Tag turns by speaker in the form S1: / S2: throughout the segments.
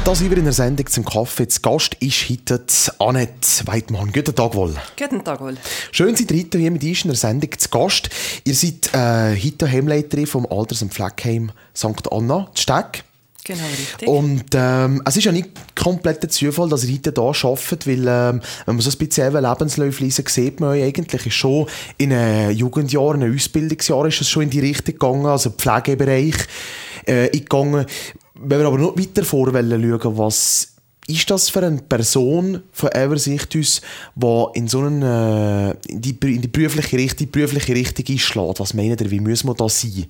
S1: Da sind wir in der Sendung zum Kaffee. Zu Gast ist heute Annette Weidmann. Guten Tag wohl.
S2: Guten Tag wohl.
S1: Schön, seid ihr heute hier mit uns in der Sendung zu Gast. Ihr seid heute Heimleiterin vom Alters- und Pflegeheim St. Anna, Steg.
S2: Genau, richtig.
S1: Und es ist ja nicht komplett der Zufall, dass ihr heute hier arbeitet, weil wenn man so ein bisschen Lebensläufe liest, sieht man eigentlich ist schon in einem Jugendjahr, in einem Ausbildungsjahr ist es schon in die Richtung gegangen, also Pflegebereich gegangen. Wenn wir aber noch weiter vor schauen, was ist das für eine Person von eurer Sicht aus, die in so eine, in die berufliche Richtung einschlägt? Was meint ihr, wie muss man da sein?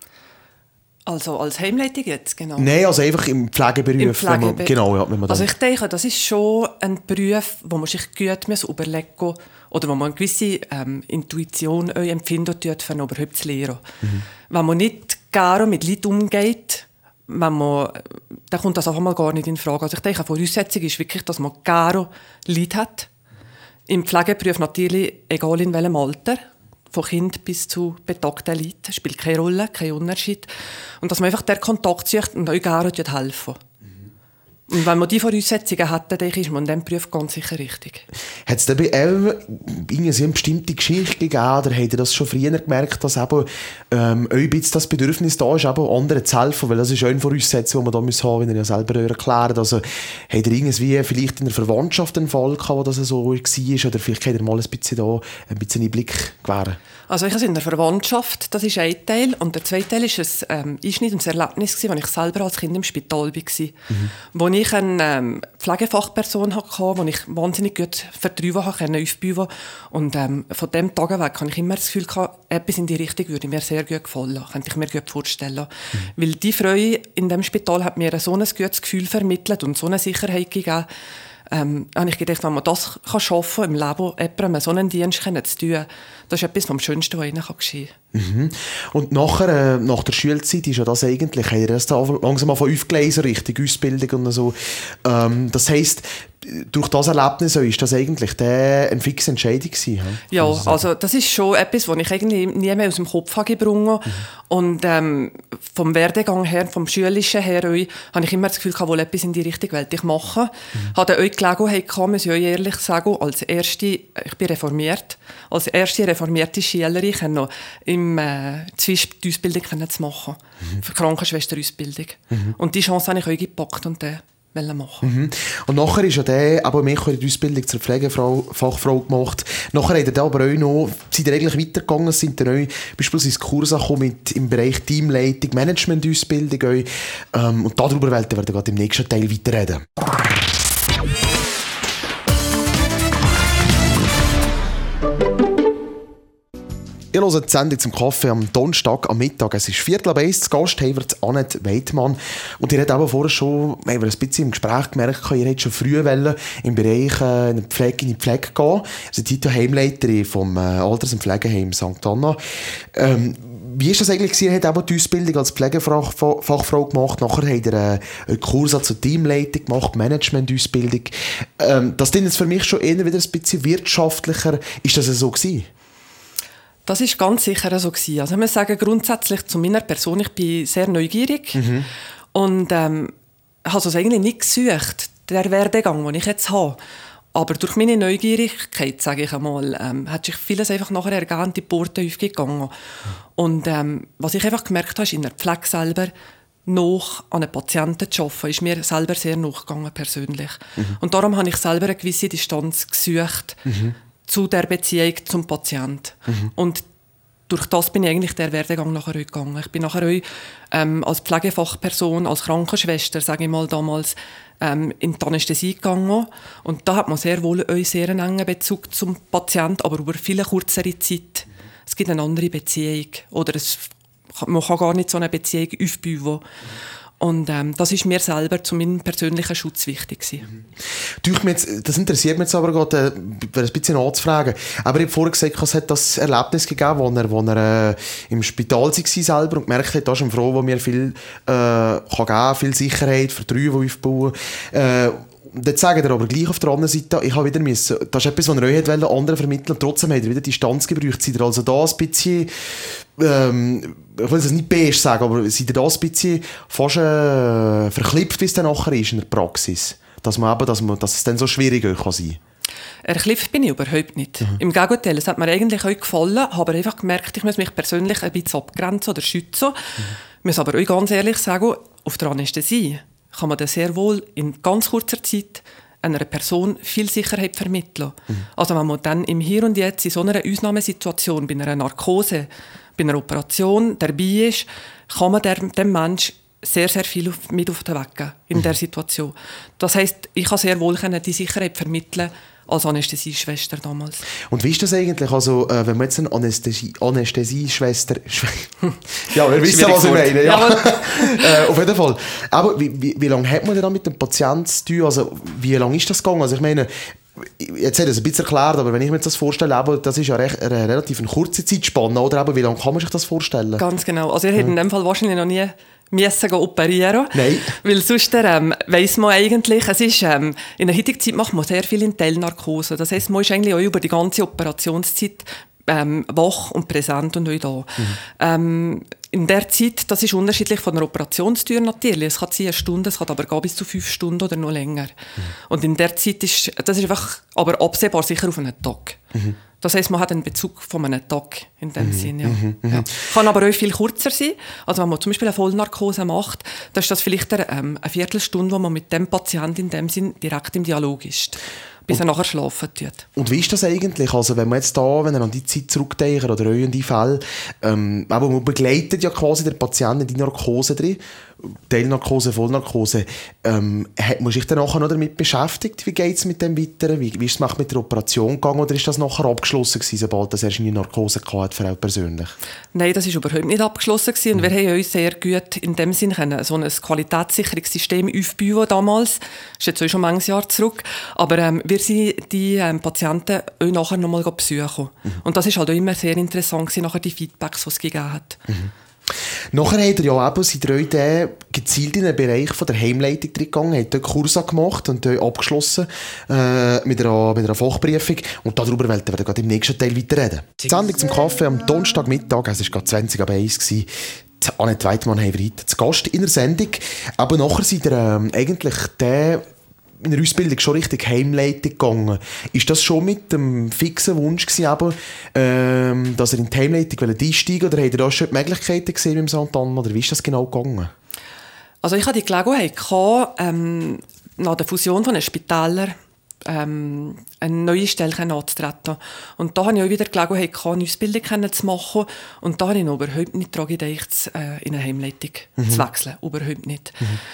S2: Also als Heimleitung jetzt, genau?
S1: Nein, also einfach im Pflegeberuf. Wenn man
S2: also ich denke, das ist schon ein Beruf, wo man sich gut überlegen muss, oder wo man eine gewisse Intuition empfindet, für überhaupt zu lernen. Wenn man nicht gerne mit Leuten umgeht, dann kommt das einfach mal gar nicht in Frage. Also ich denke, die Voraussetzung ist wirklich, dass man gerne Leute hat. Im Pflegeberuf natürlich, egal in welchem Alter, von Kind bis zu betagten Leuten, spielt keine Rolle, kein Unterschied. Und dass man einfach den Kontakt sucht und euch gerne helfen. Und wenn man diese Voraussetzungen hat, dann denke ich, ist man in diesem Beruf ganz sicher richtig. Hat
S1: es da bei euch eine bestimmte Geschichte gegeben, oder habt ihr das schon früher gemerkt, dass eben, euch jetzt das Bedürfnis da ist, eben anderen zu helfen? Weil das ist auch eine Voraussetzung, die man da haben muss, wenn ihr ja selber erklärt. Also, habt ihr irgendwie vielleicht in der Verwandtschaft einen Fall gehabt, wo das so war? Oder vielleicht könnt ihr mal ein bisschen einen Blick gewähren?
S2: Also ich habe in der Verwandtschaft, das ist ein Teil. Und der zweite Teil war ein Einschnitt und ein Erlebnis, als ich selber als Kind im Spital war. Wo ich eine Pflegefachperson hatte, die ich wahnsinnig gut für 3 Wochen aufbauen konnte. Und von diesem Tag weg hatte ich immer das Gefühl, etwas in die Richtung würde mir sehr gut gefallen. Könnte ich mir gut vorstellen. Weil die Frau in diesem Spital hat mir so ein gutes Gefühl vermittelt und so eine Sicherheit gegeben, habe ich gedacht, wenn man das schaffen kann, im Leben jemandem so einen Dienst zu tun, das ist etwas vom Schönsten, was ihnen geschehen kann.
S1: Und nachher, nach der Schulzeit ist ja das eigentlich, habt ihr das da langsam mal von aufgelesen, Richtung Ausbildung und so. Das heisst, durch das Erlebnis ist das eigentlich eine fixe Entscheidung gewesen?
S2: Ja, also das ist schon etwas, was ich eigentlich nie mehr aus dem Kopf habe gebrungen. Und vom Werdegang her, vom Schulischen her, habe ich immer das Gefühl, ich will etwas in die Richtung wollte ich machen. Hatte euch die Gelegenheit gehabt, muss ich euch ehrlich sagen, ich bin reformiert, als erste reformierte Schülerin ich noch im Zwisch die Ausbildung zu machen, für Krankenschwesterausbildung. Und die Chance habe ich euch gepackt und machen.
S1: Und nachher ist ja der, aber mehr die Ausbildung zur Pflegefachfrau gemacht. Nachher habt ihr aber auch noch, seid ihr eigentlich weitergegangen, sind ihr auch beispielsweise Kurse gekommen im Bereich Teamleitung, Management-Ausbildung. Und darüber werden wir gerade im nächsten Teil weiterreden. Ihr hört die Sendung zum Kaffee am Donnerstag am Mittag. Es ist 1:45 zu Gast, haben wir Annette Weidmann. Und ihr habt aber vorher schon, haben wir ein bisschen im Gespräch gemerkt, ihr habt schon früh im Bereich in die Pflege gehen. Ihr seid heute Heimleiterin vom Alters- und Pflegeheim St. Anna. Wie ist das eigentlich? Ihr habt auch die Ausbildung als Pflegefachfrau gemacht. Nachher habt ihr einen Kurs zur Teamleitung gemacht, Management-Ausbildung. Das ist jetzt für mich schon eher wieder ein bisschen wirtschaftlicher. Ist das so gewesen?
S2: Das war ganz sicher so. Also ich muss sagen, grundsätzlich zu meiner Person, ich bin sehr neugierig und habe es eigentlich nicht gesucht, der Werdegang, den ich jetzt habe. Aber durch meine Neugierigkeit, sage ich einmal, hat sich vieles einfach nachher ergeben, die Porte aufgegangen. Und was ich einfach gemerkt habe, ist in der Pflege selber, noch an einen Patienten zu arbeiten, ist mir selber sehr nachgegangen, persönlich. Und darum habe ich selber eine gewisse Distanz gesucht, zu der Beziehung zum Patienten. Und durch das bin ich eigentlich der Werdegang nachher gegangen. Ich bin nachher auch, als Pflegefachperson, als Krankenschwester, sage ich mal damals, in die Anästhesie gegangen. Und da hat man sehr wohl sehr einen engen Bezug zum Patienten, aber über viele kürzere Zeit. Es gibt eine andere Beziehung. Oder man kann gar nicht so eine Beziehung aufbauen. Und das ist mir selber zu meinem persönlichen Schutz wichtig gewesen.
S1: Das interessiert mich jetzt aber gerade, ein bisschen anzufragen. Aber ich habe vorhin gesagt, es hat das Erlebnis gegeben, wo er im Spital war selber und gemerkt hat, das ist eine Frau, die mir viel kann geben, viel Sicherheit, Vertrauen aufbauen. das sagen wir aber gleich auf der anderen Seite, ich habe wieder müssen, das ist etwas, was ihr euch anderen vermitteln und trotzdem habt ihr wieder Distanz gebraucht. Seid ihr also da ein bisschen, ich will es nicht beige sagen, aber seid ihr da ein bisschen fast verklippt, wie es dann nachher ist in der Praxis? Dass es dann so schwierig kann sein.
S2: Erklifft bin ich überhaupt nicht. Im Gegenteil, es hat mir eigentlich auch gefallen, habe einfach gemerkt, ich muss mich persönlich ein bisschen abgrenzen oder schützen. Ich muss aber auch ganz ehrlich sagen, auf der Anästhesie kann man dann sehr wohl in ganz kurzer Zeit einer Person viel Sicherheit vermitteln. Also wenn man dann im Hier und Jetzt in so einer Ausnahmesituation, bei einer Narkose, bei einer Operation dabei ist, kann man dem Menschen sehr, sehr viel mit auf den Weg geben in dieser Situation. Das heisst, ich kann sehr wohl die Sicherheit vermitteln als Anästhesieschwester damals.
S1: Und wie ist das eigentlich, also, wenn man jetzt eine Anästhesieschwester... ja, wir wissen, was ich meine. Ja. Auf jeden Fall. Aber wie lange hat man denn mit dem Patienten zu tun? Also, wie lange ist das gegangen? Also, ich meine, jetzt hat er es ein bisschen erklärt, aber wenn ich mir das vorstelle, aber das ist ja eine relativ kurze Zeitspanne, oder? Aber wie lange kann man sich das vorstellen?
S2: Ganz genau. Also, ihr hättet in dem Fall wahrscheinlich noch nie müssen operieren.
S1: Nein.
S2: Weil sonst weiss man eigentlich, es ist, in der heutigen Zeit macht man sehr viel in Teilnarkose. Das heisst, man ist eigentlich auch über die ganze Operationszeit wach und präsent und auch da. In der Zeit, das ist unterschiedlich von der Operationstür natürlich. Es kann 10 Stunden, es kann aber gar bis zu 5 Stunden oder noch länger. Und in der Zeit ist das einfach aber absehbar sicher auf einen Tag. Das heisst, man hat einen Bezug von einem Tag in dem Sinn. Ja. Ja. Kann aber auch viel kürzer sein. Also wenn man zum Beispiel eine Vollnarkose macht, dann ist das vielleicht eine Viertelstunde, wo man mit dem Patienten in dem Sinn direkt im Dialog ist, bis er nachher schlafen tut. Und
S1: wie ist das eigentlich? Also wenn man jetzt da, wenn ihr an die Zeit zurückdenkt oder euch in die Fälle, aber man begleitet ja quasi den Patienten in die Narkose drin, Teilnarkose, Vollnarkose, hat man sich dann nachher noch damit beschäftigt? Wie geht es mit dem weiter? Wie ist es mit der Operation gegangen oder ist das nachher abgeschlossen gewesen, sobald das erst in die Narkose hatte für auch persönlich?
S2: Nein, das ist überhaupt nicht abgeschlossen gewesen. Und wir haben uns sehr gut in dem Sinn so ein Qualitätssicherungssystem aufbauen damals. Das ist jetzt auch schon manches Jahr zurück. Aber wir sind die Patienten auch nachher noch mal besuchen. Und das ist halt auch immer sehr interessant gewesen, nachher die Feedbacks, die es gegeben hat.
S1: Nachher habt ihr ja eben seit 3 gezielt in den Bereich von der Heimleitung gegangen, habt dort Kurse gemacht und abgeschlossen mit einer Fachprüfung. Und darüber werden wir gerade im nächsten Teil weiterreden. Die Sendung zum Kaffee am Donnerstagmittag, es war gerade 20 ab 1 gewesen. Annette Weidmann haben wir heute zu Gast in der Sendung. Aber nachher seid ihr eigentlich in der Ausbildung schon richtig Heimleitung gegangen. Ist das schon mit dem fixen Wunsch gewesen, aber, dass ihr in die Heimleitung einsteigen oder habt ihr da schon die Möglichkeiten gesehen im St. Anna, oder wie ist das genau gegangen?
S2: Also ich hatte die Gelegenheit gehabt, nach der Fusion von den Spitälern eine neue Stelle anzutreten. Und da hatte ich auch wieder die Gelegenheit gehabt, eine Ausbildung zu machen. Und da habe ich noch überhaupt nicht daran gedacht, in eine Heimleitung zu wechseln. Überhaupt nicht.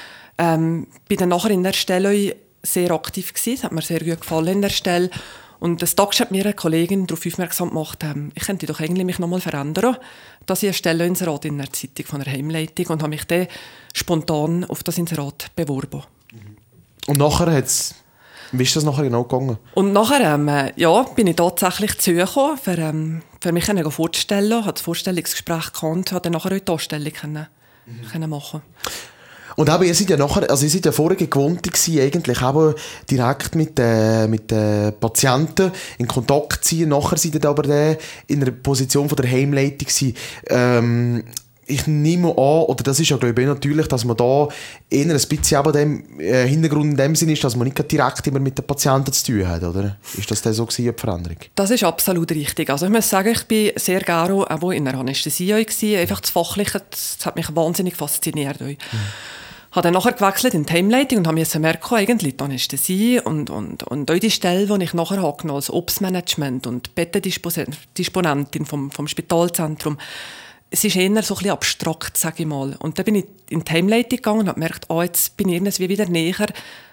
S2: Bin dann nachher in der Stelle sehr aktiv gewesen. Es hat mir sehr gut gefallen in der Stelle. Und das Tag hat mir eine Kollegin darauf aufmerksam gemacht, ich könnte doch eigentlich mich noch mal verändern, dass ich eine Stelle Inserat in der Zeitung von der Heimleitung und habe mich dann spontan auf das Inserat beworben.
S1: Und nachher wie ist das nachher genau gegangen?
S2: Und nachher bin ich tatsächlich zu ihr gekommen, für mich vorzustellen, habe das Vorstellungsgespräch gehabt, habe dann nachher auch die Anstellung können machen.
S1: Und eben, ihr seid ja vorher gewohnt gewesen, eigentlich eben direkt mit den Patienten in Kontakt zu ziehen. Nachher seid ihr aber in einer Position von der Heimleitung gewesen. Ich nehme an, oder das ist ja glaube ich natürlich, dass man da eher ein bisschen aber dem Hintergrund in dem Sinne ist, dass man nicht direkt immer mit den Patienten zu tun hat, oder? Ist das denn so gewesen, die Veränderung?
S2: Das ist absolut richtig. Also ich muss sagen, ich bin sehr gerne auch in der Anästhesie gewesen. Einfach das Fachliche, das hat mich wahnsinnig fasziniert. Ich habe dann nachher gewechselt in die Heimleitung und habe merken, eigentlich die Anästhesie und auch die Stelle, die ich nachher habe, als Obstmanagement und Bettendisponentin vom Spitalzentrum. Es ist eher so ein bisschen abstrakt, sage ich mal. Und dann bin ich in die Heimleitung gegangen und habe gemerkt, jetzt bin ich irgendwie wieder näher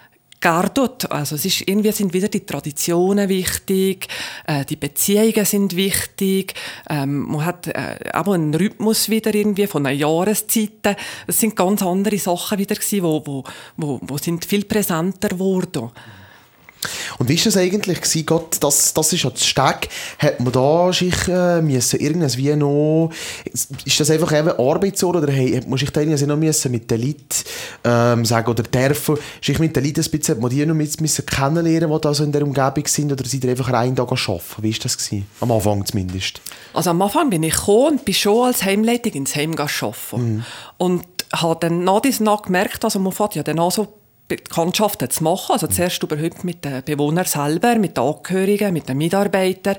S2: dort. Also irgendwie sind wieder die Traditionen wichtig, die Beziehungen sind wichtig, man hat aber einen Rhythmus wieder irgendwie von den Jahreszeiten. Es sind ganz andere Sachen wieder gewesen, wo sind viel präsenter geworden.
S1: Und wie war das eigentlich gewesen? Gott, das ist ja das Steg. Hat man da sich müssen irgendwas wie noch... Ist das einfach eben Arbeitsort oder muss ich da irgendwie noch müssen mit den Leuten sagen oder dürfen? Sich mit den Leuten ein bisschen, hat man die noch müssen kennenlernen, die da so in der Umgebung sind, oder sind ihr einfach rein da arbeiten? Wie war das gewesen? Am Anfang zumindest.
S2: Also am Anfang bin ich gekommen und bin schon als Heimleitung ins Heim arbeiten. Und habe dann nach diesem Jahr gemerkt, also man fährt ja dann auch so Bekanntschaften zu machen. Also zuerst überhaupt mit den Bewohnern selber, mit den Angehörigen, mit den Mitarbeitern.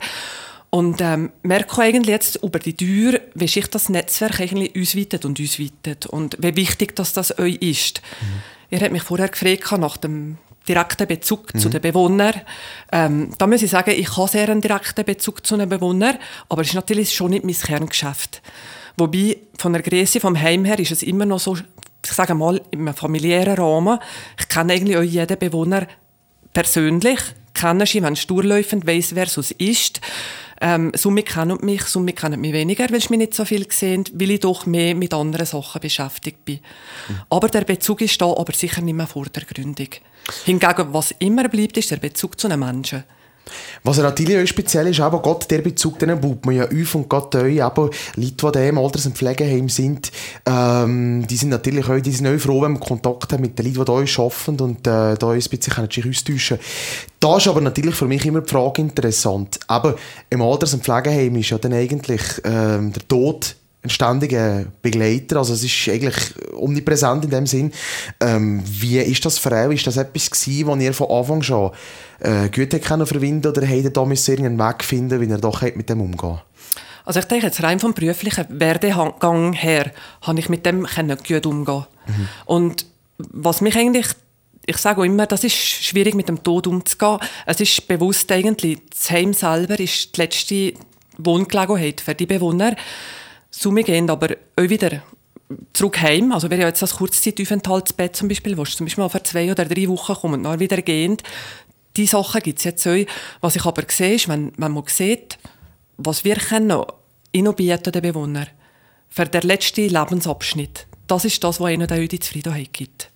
S2: Und merke eigentlich jetzt über die Tür, wie sich das Netzwerk eigentlich ausweitet. Und wie wichtig das euch ist. Ihr habt mich vorher gefragt nach dem direkten Bezug zu den Bewohnern. Da muss ich sagen, ich habe sehr einen direkten Bezug zu den Bewohnern, aber es ist natürlich schon nicht mein Kerngeschäft. Wobei, von der Größe vom Heim her ist es immer noch so, ich sage mal, im familiären Rahmen. Ich kenne eigentlich auch jeden Bewohner persönlich. Kenne sie, wenn sie durchlaufen, weiss, wer es ist. Somit kennen mich, somit kennen mich weniger, weil sie mich nicht so viel sehen, weil ich doch mehr mit anderen Sachen beschäftigt bin. Aber der Bezug ist da, aber sicher nicht mehr vordergründig. Hingegen, was immer bleibt, ist der Bezug zu den Menschen.
S1: Was natürlich auch speziell ist, aber Gott, der Bezug, den baut man ja auf und gerade euch, aber Leute, die im Alters- und Pflegeheim sind, die sind natürlich auch, die sind auch froh, wenn man Kontakt hat mit den Leuten, die da arbeiten und da uns ein bisschen austauschen können. Da ist aber natürlich für mich immer die Frage interessant. Aber im Alters- und Pflegeheim ist ja dann eigentlich der Tod ein ständiger Begleiter, also es ist eigentlich omnipräsent in dem Sinn. Wie ist das für euch? Ist das etwas gewesen, was ihr von Anfang schon gut verwinden oder habt ihr da irgendeinen Weg finden, wie ihr doch mit dem umgehen?
S2: Also ich denke jetzt rein vom beruflichen Werdegang her, habe ich mit dem gut umgehen. Und was mich eigentlich, ich sage auch immer, das ist schwierig mit dem Tod umzugehen. Es ist bewusst eigentlich, das Heim selber ist die letzte Wohngelegenheit für die Bewohner. Wir gehen aber auch wieder zurück heim. Also wir haben jetzt das Kurzzeit-Aufenthaltsbett zum Beispiel, wo zum Beispiel mal für 2 oder 3 Wochen kommen und dann wieder gehen. Die Sachen gibt es jetzt auch. Was ich aber sehe, ist, wenn man sieht, was wir können ihnen bieten, den Bewohnern, für den letzten Lebensabschnitt. Das ist das, was ihnen auch die Zufriedenheit gibt.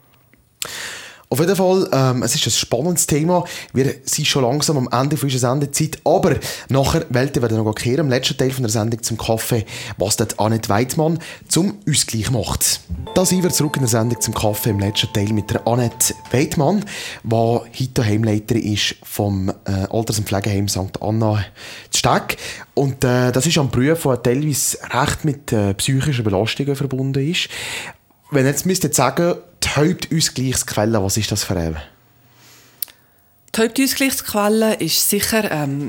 S1: Auf jeden Fall, es ist ein spannendes Thema. Wir sind schon langsam am Ende unserer Sendezeit, aber nachher werden wir noch kehren, im letzten Teil von der Sendung zum Kaffee, was dort Annette Weidmann zum Ausgleich macht. Da sind wir zurück in der Sendung zum Kaffee im letzten Teil mit der Annette Weidmann, die heute Heimleiterin ist vom Alters- und Pflegeheim St. Anna zu Steg. Und das ist ein Beruf, der teilweise recht mit psychischen Belastungen verbunden ist. Wenn ihr jetzt sagen, die Hauptausgleichsquelle, was ist das für eine?
S2: Die Hauptausgleichsquelle ist sicher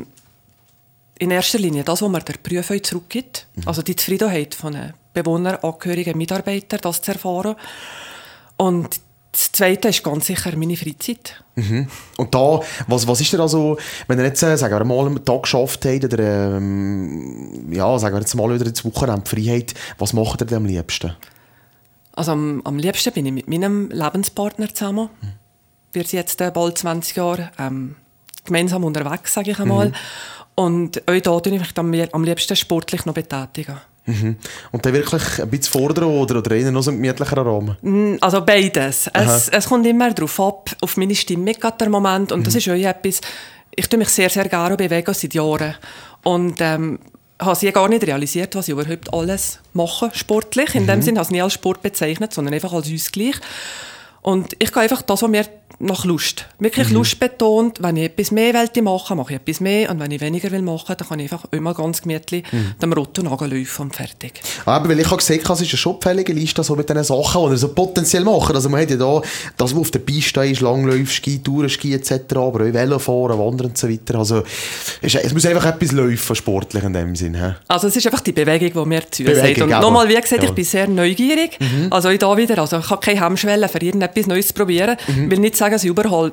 S2: in erster Linie das, was man der Beruf zurückgibt. Also die Zufriedenheit von Bewohnern, Angehörigen, Mitarbeitern, das zu erfahren. Und das Zweite ist ganz sicher meine Freizeit. Und da, was ist denn also, wenn ihr jetzt, sagen wir mal, einen Tag geschafft habt oder sagen wir jetzt mal wieder ins Wochenende Freiheit, was macht ihr denn am liebsten? Also am liebsten bin ich mit meinem Lebenspartner zusammen. Wir sind jetzt bald 20 Jahre gemeinsam unterwegs, sage ich einmal. Und auch da tue ich mich am liebsten sportlich noch betätigen.
S1: Und dann wirklich ein bisschen fordern oder eher noch so ein gemütlicherer Rahmen?
S2: Also beides. Es kommt immer darauf ab, auf meine Stimmung gerade der Moment. Und das ist auch etwas, ich tue mich sehr, sehr gerne bewegen seit Jahren. Und habe sie gar nicht realisiert, was ich überhaupt alles mache, sportlich. In dem Sinne habe ich es nie als Sport bezeichnet, sondern einfach als Ausgleich. Und ich gehe einfach das, was mir nach Lust. Wirklich Lust betont. Wenn ich etwas mehr will machen, mache ich etwas mehr. Und wenn ich weniger will machen, dann kann ich einfach immer ganz gemütlich dem roten Nagel laufen und fertig.
S1: Aber weil ich habe gesehen, es ist eine schubfällige Liste so mit diesen Sachen, die wir so potenziell machen. Also man hat ja da, das, was auf der Piste ist, Langläufe, Ski, Tourenski etc., aber auch Velofahren, Wandern und so weiter. Also es muss einfach etwas laufen, sportlich in dem Sinn. He?
S2: Also es ist einfach die Bewegung, die mir zusagt. Und nochmal, wie gesagt, ich bin sehr neugierig. Also ich da wieder, also ich habe keine Hemmschwelle, für irgendetwas Neues zu probieren. Ich will nicht sagen, dass ich überall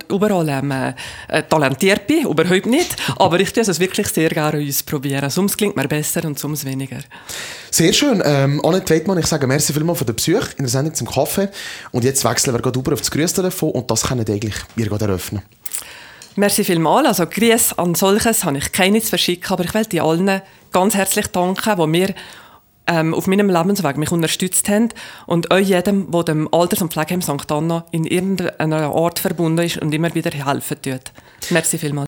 S2: talentiert bin, überhaupt nicht. Aber ich tue es wirklich sehr gerne ausprobieren. Sonst klingt mir besser und sonst weniger. Sehr schön.
S1: Annette Weidmann, ich sage merci vielmals für den Besuch in der Sendung zum Kaffee. Und jetzt wechseln wir über auf das Grüßtelefon und das können eigentlich wir eröffnen.
S2: Merci vielmals. Also Grüße an solches habe ich keine zu verschicken, aber ich möchte allen ganz herzlich danken, die mir auf meinem Lebensweg mich unterstützt haben und euch jedem, der dem Alters- und Pflegeheim St. Anna in irgendeiner Art verbunden ist und immer wieder helfen tut. Merci vielmals.